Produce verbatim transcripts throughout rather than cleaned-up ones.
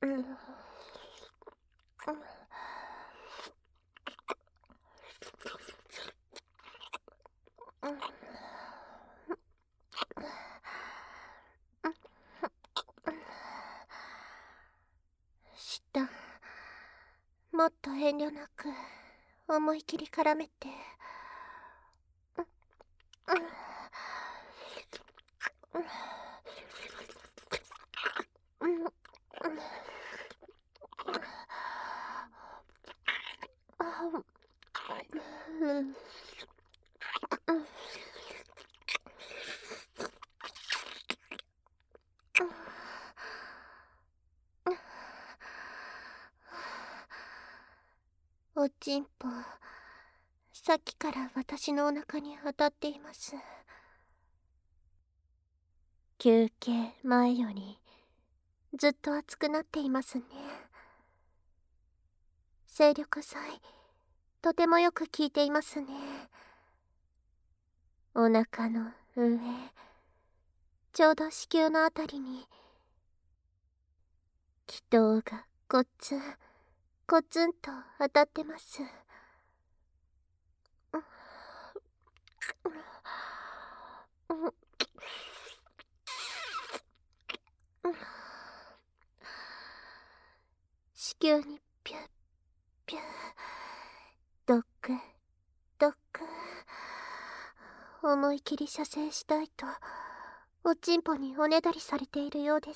うん。下、もっと遠慮なく思い切り絡めて。おちんぽ、さっきから私のお腹に当たっています。休憩前よりずっと熱くなっていますね。精力剤、とてもよく効いていますね。お腹の上、ちょうど子宮のあたりに気筒がコツンコツンと当たってます。子宮にピュッピュッ、ドックドック、思い切り射精したいとおちんぽにおねだりされているようです。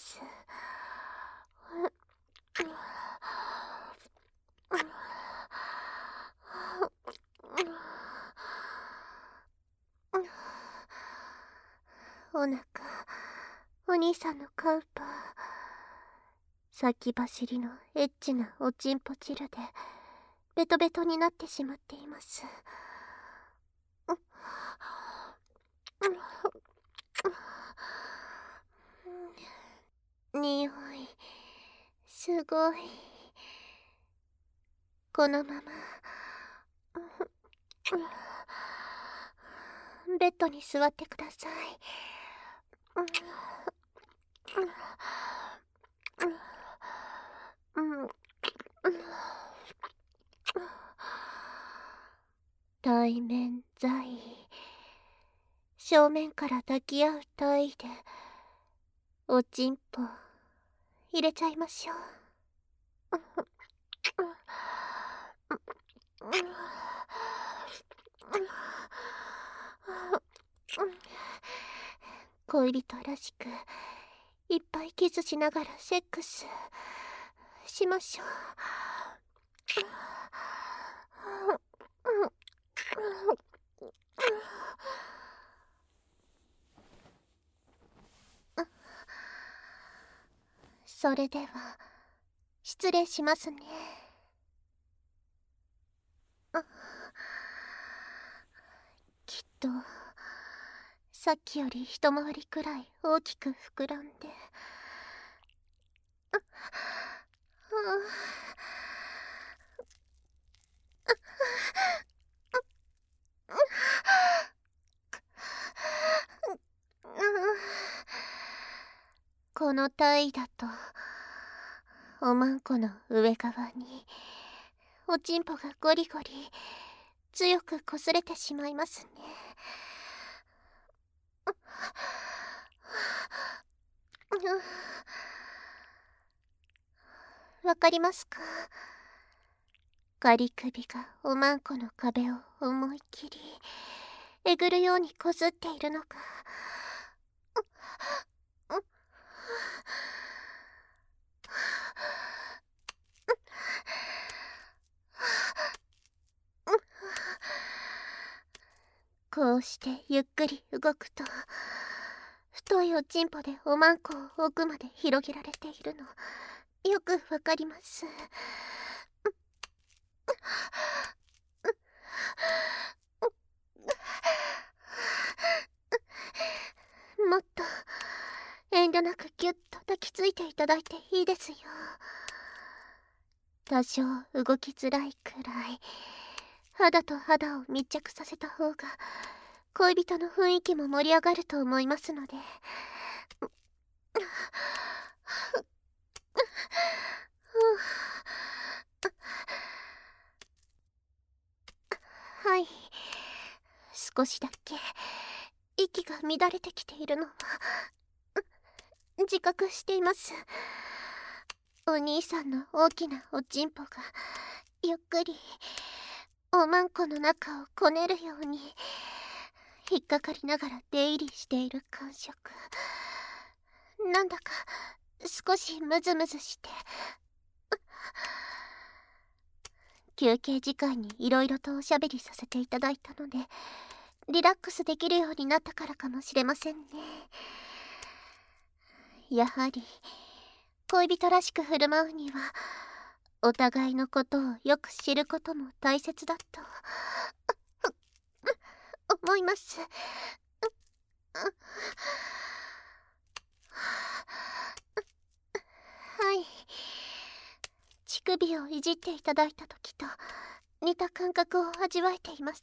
お腹、お兄さんのカウパー、先走りのエッチなおちんぽ汁でベトベトになってしまっています。匂い、すごい。このままベッドに座ってください。対面在位、正面から抱き合う体位でおちんぽ入れちゃいましょう。恋人らしくいっぱいキスしながらセックスしましょう。それでは失礼しますね。きっとさっきより一回りくらい大きく膨らんで、この体位だとおまんこの上側におちんぽがゴリゴリ強く擦れてしまいますね。わかりますか？仮首がおまんこの壁を思い切りえぐるようにこすっているのがこうしてゆっくり動くと太いおちんぽでおまんこを奥まで広げられているのよくわかります。もっと遠慮なくギュッと抱きついていただいていいですよ。多少動きづらいくらい肌と肌を密着させた方が恋人の雰囲気も盛り上がると思いますので。 少しだけ息が乱れてきているのは自覚しています。お兄さんの大きなおちんぽがゆっくりおまんこの中をこねるように引っかかりながら出入りしている感触、なんだか少しムズムズして、休憩時間にいろいろとおしゃべりさせていただいたのでリラックスできるようになったからかもしれませんね。やはり恋人らしく振る舞うにはお互いのことをよく知ることも大切だと思います。はい、乳首をいじっていただいた時と似た感覚を味わえています。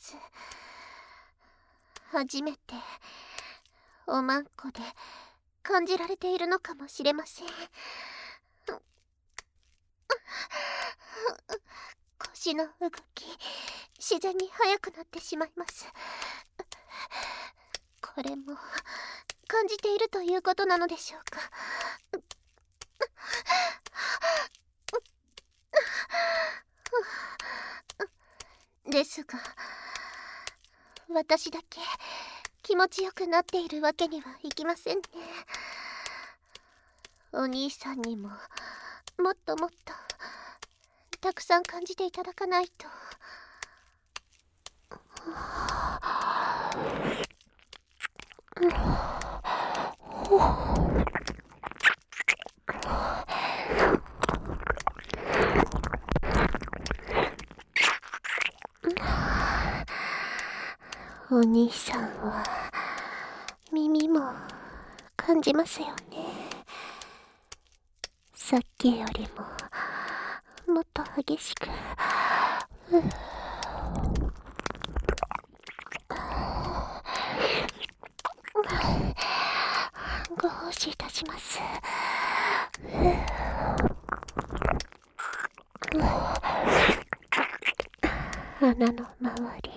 初めておまんこで感じられているのかもしれません。腰の動き、自然に速くなってしまいます。これも感じているということなのでしょうか。ですが、私だけ気持ちよくなっているわけにはいきませんね。お兄さんにももっともっとたくさん感じていただかないと。お兄さんは耳も感じますよね。さっきよりももっと激しく、うん、ご奉仕いたします。鼻の周り、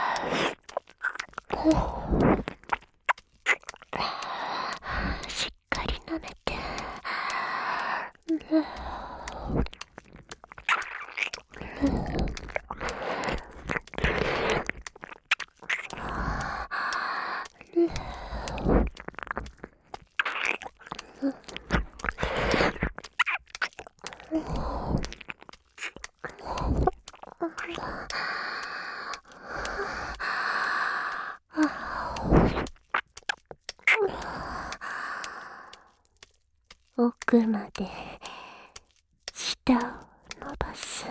しっかり舐めて、奥まで舌を伸ばす。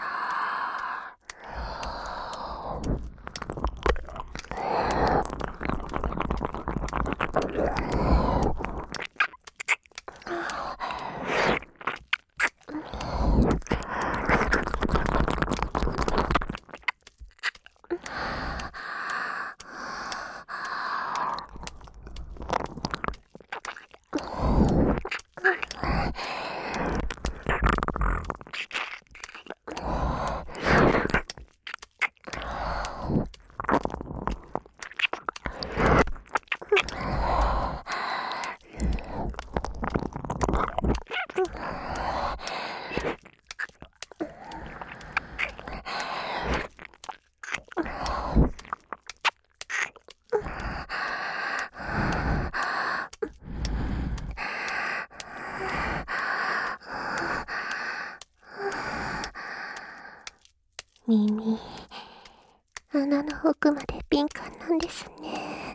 耳、穴の奥まで敏感なんですね。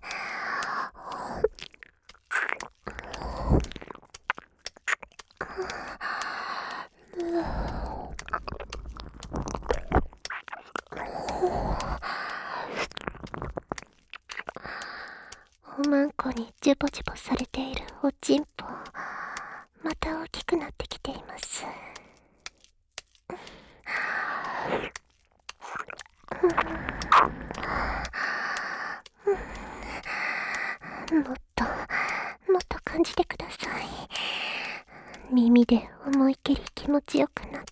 おまんこにジュボジュボされているおちんぽ、また大きくなってきています。もっともっと感じてください。耳で思い切り気持ちよくなって、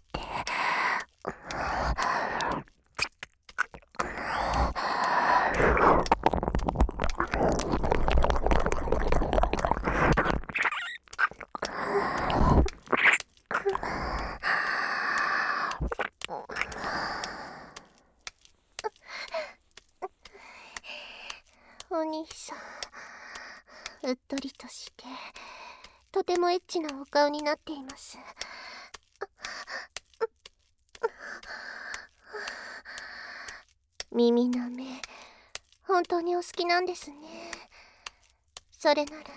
お兄さん、うっとりとしてとてもエッチなお顔になっています。耳の目、本当にお好きなんですね。それなら、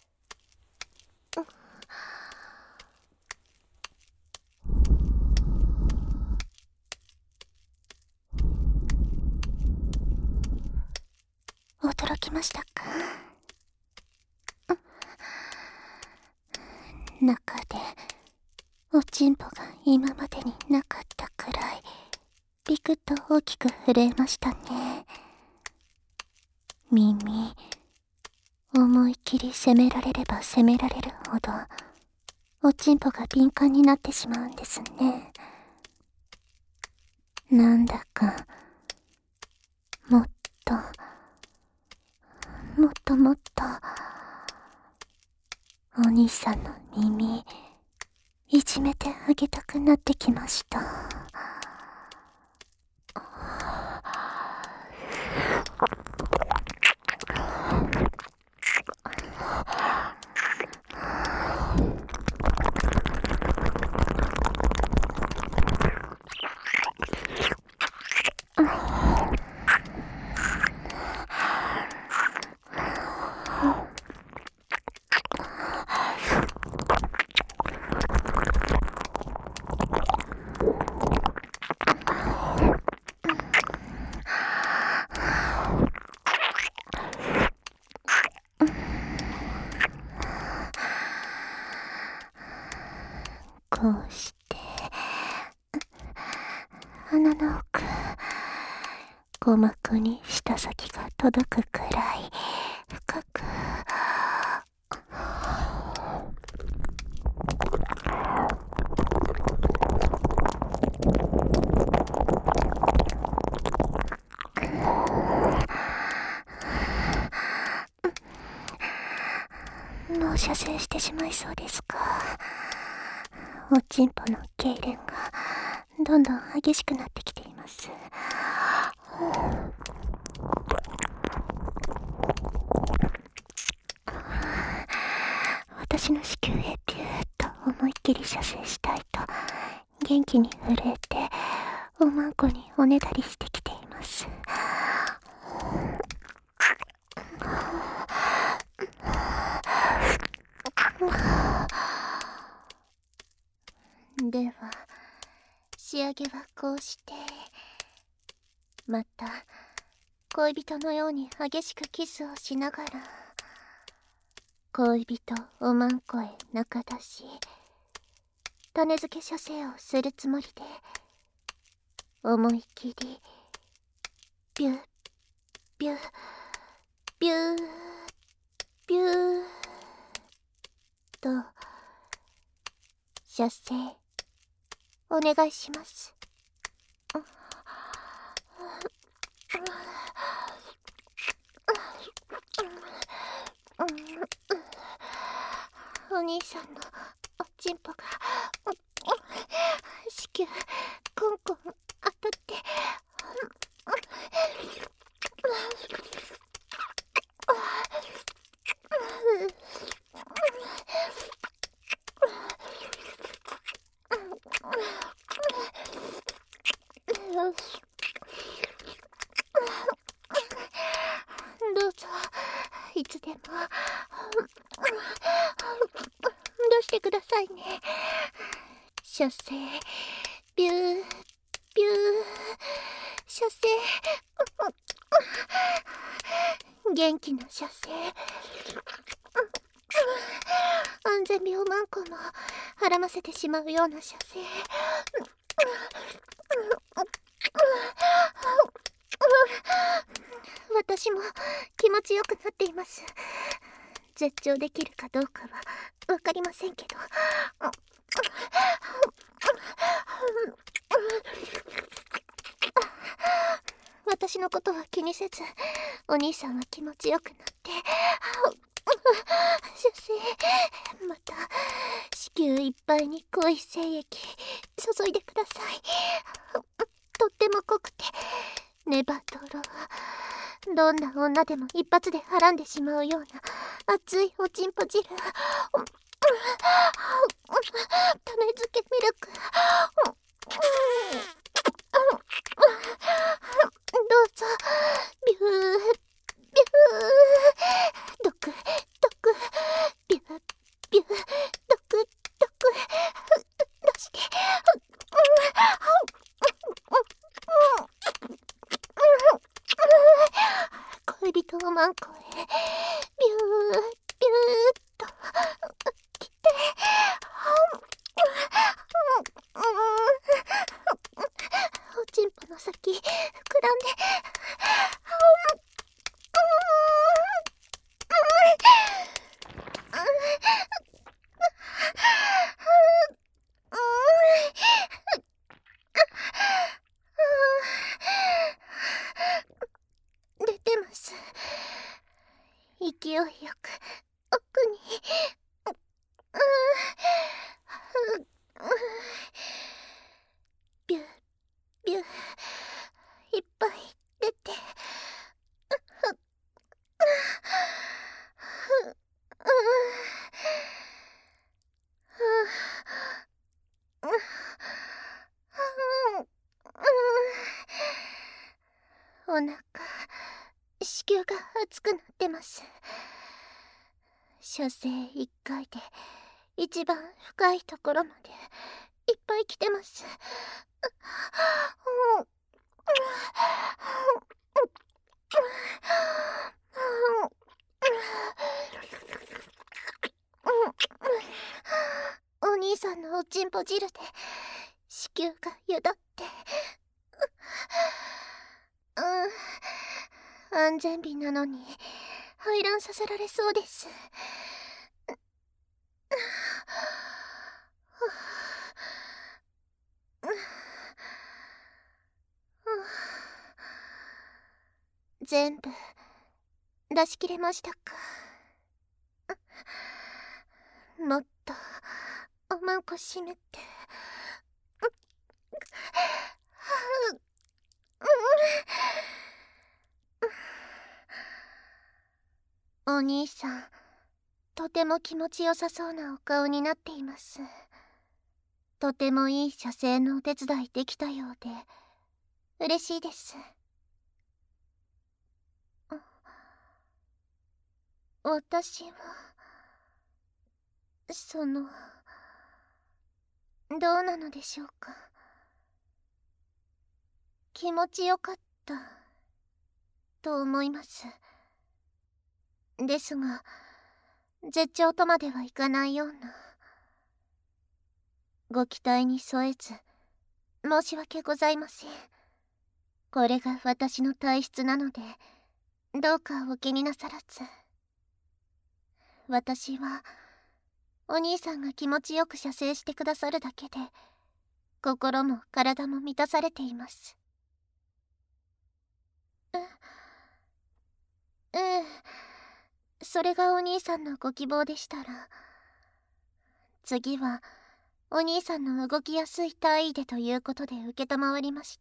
驚きましたか？中でおちんぽが今までになかったくらいビクッと大きく震えましたね。耳、思い切り攻められれば攻められるほどおちんぽが敏感になってしまうんですね。なんだかもっともっともっとお兄さんの耳いじめてあげたくなってきました。こうして鼻の奥、鼓膜に舌先が届くくらい深くもう射精してしまいそうですか？おちんぽの痙攣がどんどん激しくなってきています。私の子宮へピューッと思いっきり射精したいと元気に震えておまんこにおねだりしてきています。では仕上げはこうして、また恋人のように激しくキスをしながら恋人おまんこへ中出し種付け射精をするつもりで思い切りビュッビュッビュッビュッと射精お願いします。お兄さんのおちんぽが子宮コンコン当たってどうぞいつでも出してくださいね。射精ビュービュー射精元気な射精安全病マンコもはらませてしまうような射精私も気持ちよくなっています。絶頂できるかどうかは分かりませんけど私のことは気にせずお兄さんは気持ちよくなって射精また子宮いっぱいに濃い精液注いでください。とっても濃くてネバトロどんな女でも一発ではらんでしまうような熱いおちんぽ汁、種付けミルク、どうぞ。ビュービュー、ドクドク、ビュービュー、ドクドク、出して、恋人をマンコへビュービューっと来て、おちんぽの先膨らんで、出てます。勢いよく奥に、ビュービュー、いっぱい出て、お腹、子宮が熱くなってます。射精いっかいで一番深いところまでいっぱい来てます。お兄さんのおちんぽ汁で子宮がゆだって、うん、安全日なのに排卵させられそうです。全部出し切れましたか？もっとおまんこ閉めて。お兄さん、とても気持ちよさそうなお顔になっています。とてもいい射精のお手伝いできたようで嬉しいです。私はそのどうなのでしょうか。気持ちよかったと思います。ですが絶頂とまではいかないような。ご期待に添えず申し訳ございません。これが私の体質なのでどうかお気になさらず。私はお兄さんが気持ちよく射精してくださるだけで心も体も満たされています。えええ、それがお兄さんのご希望でしたら、次はお兄さんの動きやすい体位でということで承りました。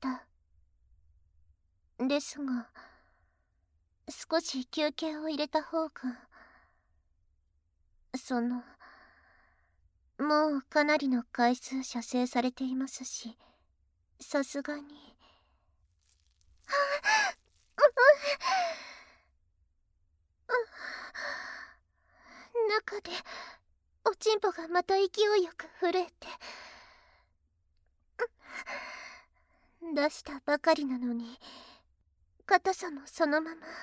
ですが少し休憩を入れた方が、そのもうかなりの回数射精されていますし、さすがに中でおちんぽがまた勢いよく震えて、出したばかりなのに硬さもそのまま。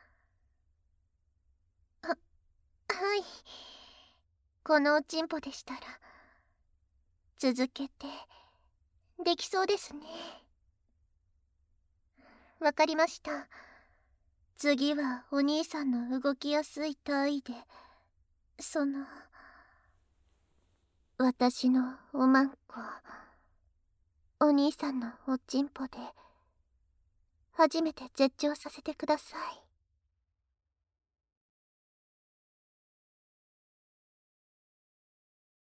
ははいこのおちんぽでしたら続けてできそうですね。わかりました。次はお兄さんの動きやすい体位で、その私のおまんこ、お兄さんのおちんぽで初めて絶頂させてください。